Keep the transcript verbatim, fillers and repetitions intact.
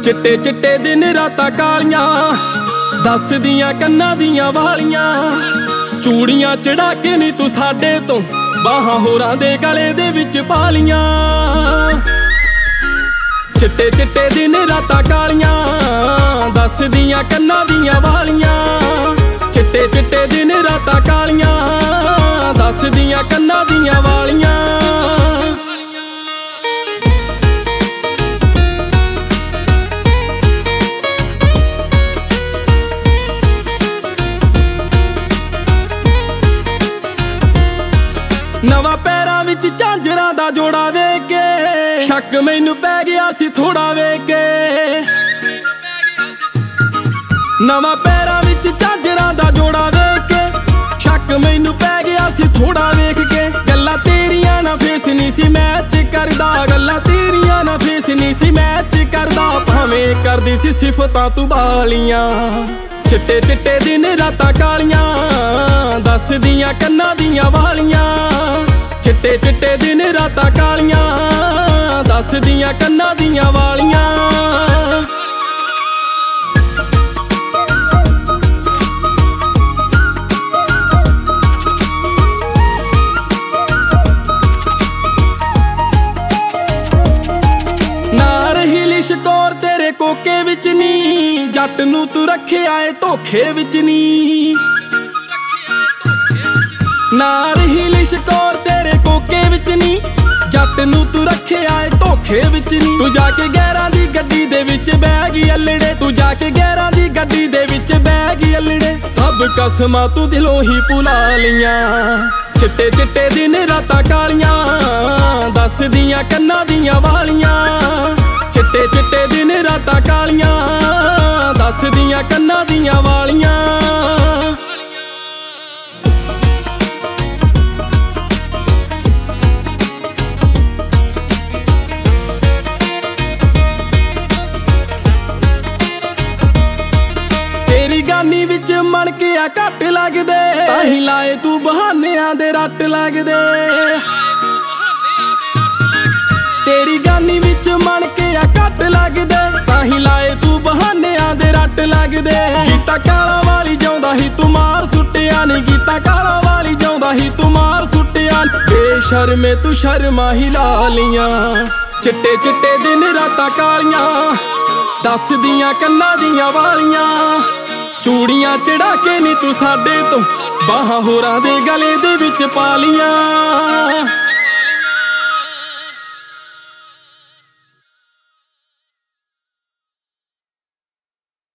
चिट्टे चिट्टे दिन रातां कालियां दसदियां कन्नां दियां वालियां चूड़ियां चढ़ा के नी तू साडे तो बाहां होरां दे गले दे विच पालियां। चिट्टे चिट्टे दिन रातां कालियां दसदियां कन्नां दियां वालियां चिट्टे चिट्टे दिन रातां कालियां दसदियां कन्नां दियां वालियां। नवां पैरां विच झांजरां दा जोड़ा वेख के शक मैनू पै गया सी थोड़ा वेख के। नवां पैरां विच झांजरां दा जोड़ा वेख के शक मैनू पै गया सी थोड़ा वेख के। गल्लां तेरियां ना फेस नी सी मैच करदा गल्लां तेरियां ना फेस नी सी मैच करदा भावें करदी सी सिफतां तू बालियां। चिट्टे चिट्टे दिन रातां कालियां दसदियां कन्नां दियां वालियां चिट्टे चिट्टे दिन रातां कालियां दसदियां कन्नां दियां वालियां। लिशकोर तेरे कोके विच नी जट नू तू रखिया ए धोखे विच नी ना रही लिशकोर तेरे कोके विच नी जट नू तू रखिया ए धोखे विच नी। तू जाके गैरां दी गड्डी दे विच बैह गई अल्लड़े तू जाके गैरां दी गड्डी दे विच बैह गई अल्लड़े सब कसमां तू दिलों ही भुला लियां। चिट्टे चिट्टे दिन रातां कालियां दसदियां कन्नां दियां वालियां चिट्टे चिट्टे दिन रातां कालियां दसदियां कन्नां दियां वालियां। तेरी गानी विच मन के आ घट लगदे ताहीं लाए तू बहानियां दे रट लगदे। तेरी गानी विच मन के आ घट लगदे ताहीं लाए तू बहानियां दे रट लगदे। गीता काला वाली जाउंदा ही तू मार सुट्टिया नी गीता काला वाली जाउंदा ही तू मार सुट्टिया बेशर्मे तू शर्मा ही ला लियां। चिट्टे चिट्टे दिन रातां कालियां दसदियां कन्नां दियां वालियां चूड़ियां चढ़ा के नी तू साडे तो बाहां होरां दे गले दे विच पालियां।